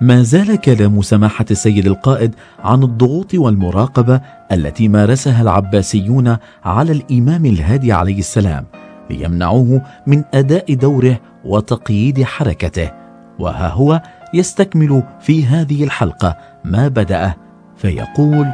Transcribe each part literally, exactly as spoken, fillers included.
ما زال كلام سماحة السيد القائد عن الضغوط والمراقبة التي مارسها العباسيون على الإمام الهادي عليه السلام ليمنعوه من أداء دوره وتقييد حركته، وها هو يستكمل في هذه الحلقة ما بدأه فيقول: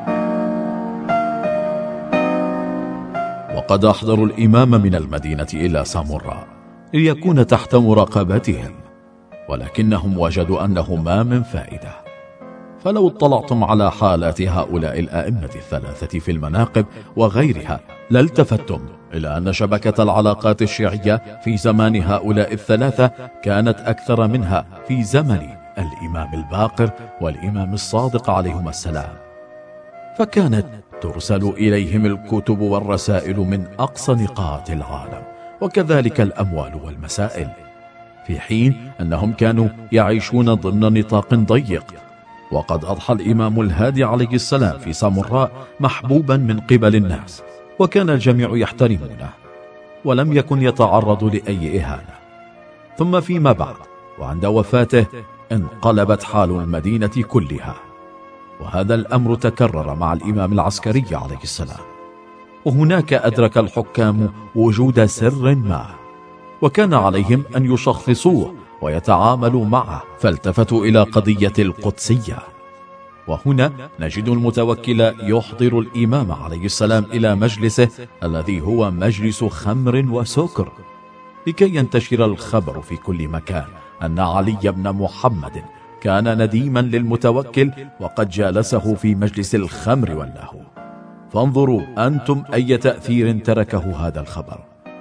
وقد أحضروا الإمام من المدينة إلى سامراء ليكون تحت مراقبتهم، ولكنهم وجدوا أنه ما من فائدة. فلو اطلعتم على حالات هؤلاء الأئمة الثلاثة في المناقب وغيرها لالتفتم إلى أن شبكة العلاقات الشيعية في زمان هؤلاء الثلاثة كانت أكثر منها في زمن الإمام الباقر والإمام الصادق عليهما السلام، فكانت ترسل إليهم الكتب والرسائل من أقصى نقاط العالم، وكذلك الأموال والمسائل، في حين أنهم كانوا يعيشون ضمن نطاق ضيق. وقد أضحى الإمام الهادي عليه السلام في سامراء محبوبا من قبل الناس، وكان الجميع يحترمونه، ولم يكن يتعرض لأي إهانة. ثم فيما بعد وعند وفاته انقلبت حال المدينة كلها، وهذا الأمر تكرر مع الإمام العسكري عليه السلام. وهناك أدرك الحكام وجود سر ما، وكان عليهم أن يشخصوه ويتعاملوا معه، فالتفتوا إلى قضية القدسية. وهنا نجد المتوكل يحضر الإمام عليه السلام إلى مجلسه الذي هو مجلس خمر وسكر، لكي ينتشر الخبر في كل مكان أن علي بن محمد كان نديما للمتوكل وقد جالسه في مجلس الخمر واللهو. فانظروا أنتم أي تأثير تركه هذا الخبر.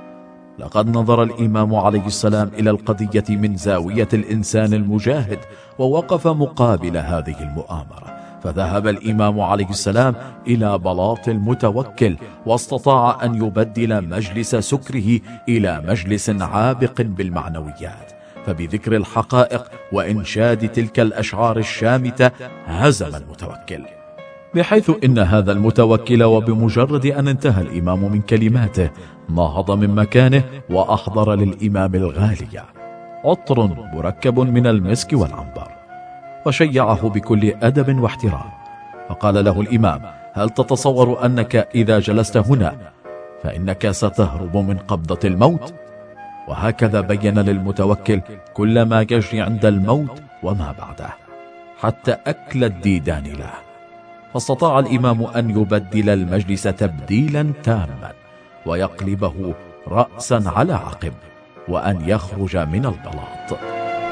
لقد نظر الإمام عليه السلام إلى القضية من زاوية الإنسان المجاهد، ووقف مقابل هذه المؤامرة، فذهب الإمام عليه السلام إلى بلاط المتوكل، واستطاع أن يبدل مجلس سكره إلى مجلس عابق بالمعنويات. فبذكر الحقائق وإنشاد تلك الأشعار الشامتة هزم المتوكل، بحيث إن هذا المتوكل وبمجرد أن انتهى الإمام من كلماته نهض من مكانه وأحضر للإمام الغالية عطر مركب من المسك والعنبر، وشيعه بكل أدب واحترام. فقال له الإمام: هل تتصور أنك إذا جلست هنا فإنك ستهرب من قبضة الموت؟ وهكذا بين للمتوكل كل ما يجري عند الموت وما بعده، حتى أكل الديدان له. فاستطاع الإمام أن يبدل المجلس تبديلا تاما، ويقلبه رأسا على عقب، وأن يخرج من البلاط.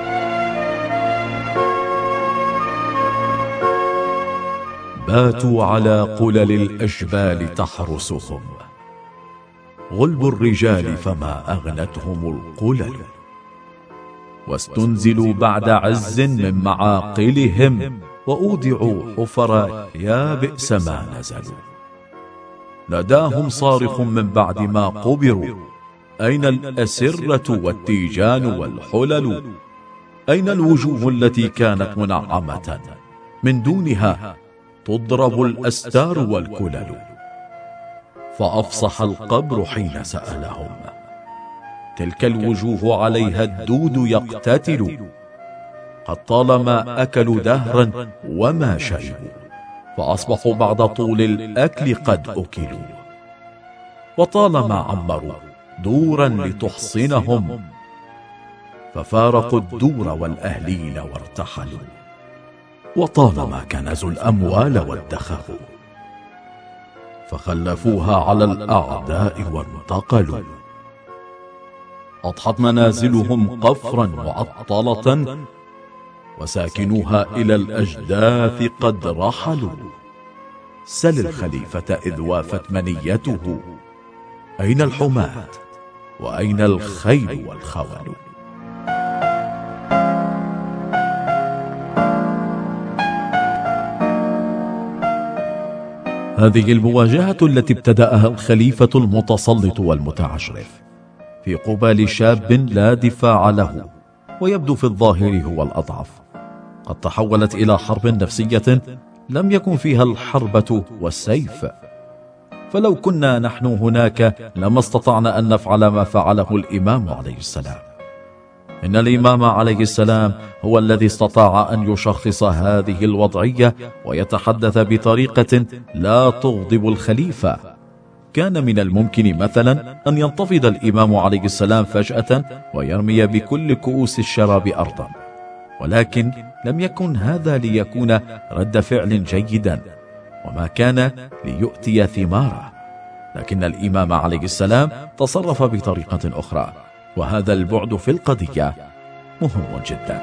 باتوا على قلل الأجبال تحرسهم، غلب الرجال فما أغنتهم القلل، واستنزلوا بعد عز من معاقلهم، وأودعوا حفرا يا بئس ما نزلوا. ناداهم صارخ من بعد ما قبروا: أين الأسرة والتيجان والحلل؟ أين الوجوه التي كانت منعمة من دونها تضرب الأستار والكلل؟ فأفصح القبر حين سألهم: تلك الوجوه عليها الدود يقتتل، قد طالما أكلوا دهرا وما شربوا، فأصبحوا بعد طول الأكل قد أكلوا. وطالما عمروا دورا لتحصنهم، ففارقوا الدور والأهلين وارتحلوا. وطالما كنزوا الأموال وادخروا، فخلفوها على الأعداء وانتقلوا. أضحت منازلهم قفرا معطلة، وساكنوها إلى الأجداث قد رحلوا. سل الخليفة إذ وافت منيته: أين الحماة وأين الخيل والخول؟ هذه المواجهة التي ابتدأها الخليفة المتسلط والمتعجرف في قبال شاب لا دفاع له ويبدو في الظاهر هو الأضعف، قد تحولت إلى حرب نفسية لم يكن فيها الحربة والسيف. فلو كنا نحن هناك لما استطعنا أن نفعل ما فعله الإمام عليه السلام. إن الإمام عليه السلام هو الذي استطاع أن يشخص هذه الوضعية ويتحدث بطريقة لا تغضب الخليفة. كان من الممكن مثلا أن ينتفض الإمام عليه السلام فجأة ويرمي بكل كؤوس الشراب أرضا، ولكن لم يكن هذا ليكون رد فعل جيدا، وما كان ليؤتي ثماره، لكن الإمام عليه السلام تصرف بطريقة أخرى، وهذا البعد في القضية مهم جدا.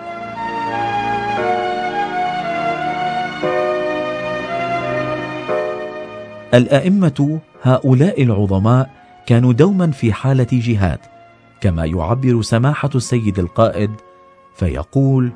الأئمة هؤلاء العظماء كانوا دوما في حالة جهاد، كما يعبر سماحة السيد القائد فيقول: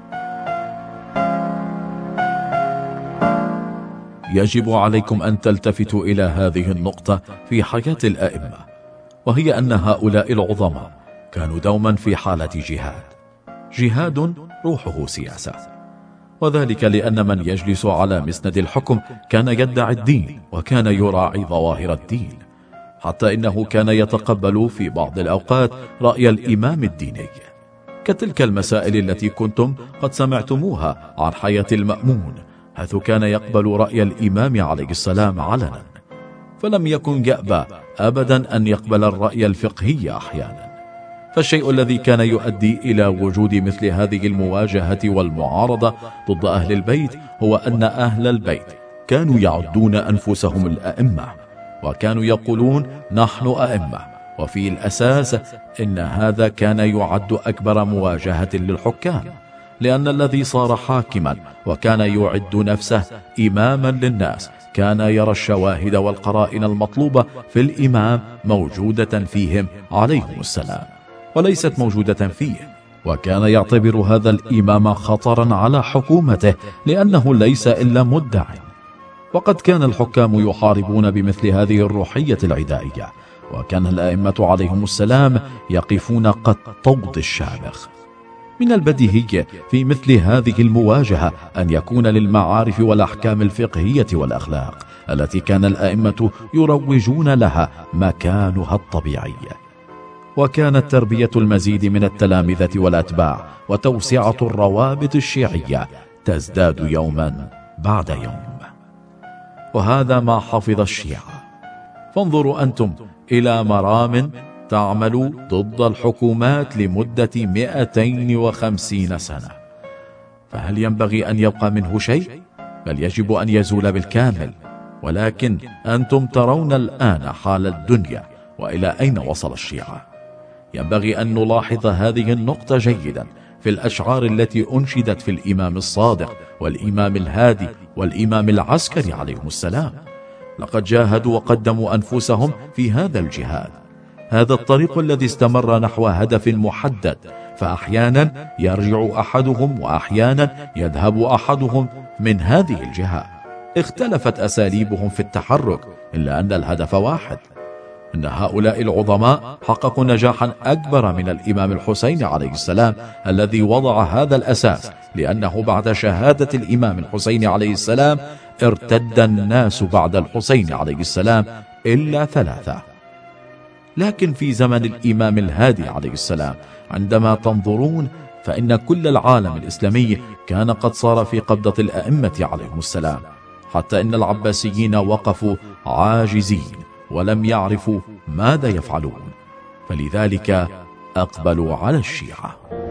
يجب عليكم أن تلتفتوا إلى هذه النقطة في حياة الأئمة، وهي أن هؤلاء العظماء كانوا دوما في حالة جهاد، جهاد روحه سياسة، وذلك لأن من يجلس على مسند الحكم كان يدعي الدين وكان يراعي ظواهر الدين، حتى إنه كان يتقبل في بعض الأوقات رأي الإمام الديني، كتلك المسائل التي كنتم قد سمعتموها عن حياة المأمون، حيث كان يقبل رأي الإمام عليه السلام علنا، فلم يكن يأبى أبدا أن يقبل الرأي الفقهي أحيانا. فالشيء الذي كان يؤدي إلى وجود مثل هذه المواجهة والمعارضة ضد أهل البيت هو أن أهل البيت كانوا يعدون أنفسهم الأئمة، وكانوا يقولون نحن أئمة، وفي الأساس إن هذا كان يعد أكبر مواجهة للحكام، لأن الذي صار حاكما وكان يعد نفسه إماما للناس كان يرى الشواهد والقرائن المطلوبة في الإمام موجودة فيهم عليهم السلام، وليست موجودة فيه، وكان يعتبر هذا الإمام خطرا على حكومته لأنه ليس إلا مدع. وقد كان الحكام يحاربون بمثل هذه الروحية العدائية، وكان الأئمة عليهم السلام يقفون قد طود الشامخ. من البديهي في مثل هذه المواجهة أن يكون للمعارف والأحكام الفقهية والأخلاق التي كان الأئمة يروجون لها مكانها الطبيعي، وكانت تربية المزيد من التلامذة والأتباع وتوسعة الروابط الشيعية تزداد يوما بعد يوم، وهذا ما حفظ الشيعة. فانظروا أنتم إلى مرام تعمل ضد الحكومات لمدة مئتين وخمسين سنة، فهل ينبغي أن يبقى منه شيء؟ بل يجب أن يزول بالكامل. ولكن أنتم ترون الآن حال الدنيا وإلى أين وصل الشيعة. ينبغي أن نلاحظ هذه النقطة جيدا في الأشعار التي أنشدت في الإمام الصادق والإمام الهادي والإمام العسكري عليهم السلام. لقد جاهدوا وقدموا أنفسهم في هذا الجهاد، هذا الطريق الذي استمر نحو هدف محدد، فأحيانا يرجع أحدهم وأحيانا يذهب أحدهم من هذه الجهة. اختلفت أساليبهم في التحرك، إلا أن الهدف واحد. إن هؤلاء العظماء حققوا نجاحا أكبر من الإمام الحسين عليه السلام الذي وضع هذا الأساس، لأنه بعد شهادة الإمام الحسين عليه السلام ارتد الناس بعد الحسين عليه السلام إلا ثلاثة. لكن في زمن الإمام الهادي عليه السلام عندما تنظرون فإن كل العالم الإسلامي كان قد صار في قبضة الأئمة عليهم السلام، حتى إن العباسيين وقفوا عاجزين ولم يعرفوا ماذا يفعلون، فلذلك أقبلوا على الشيعة.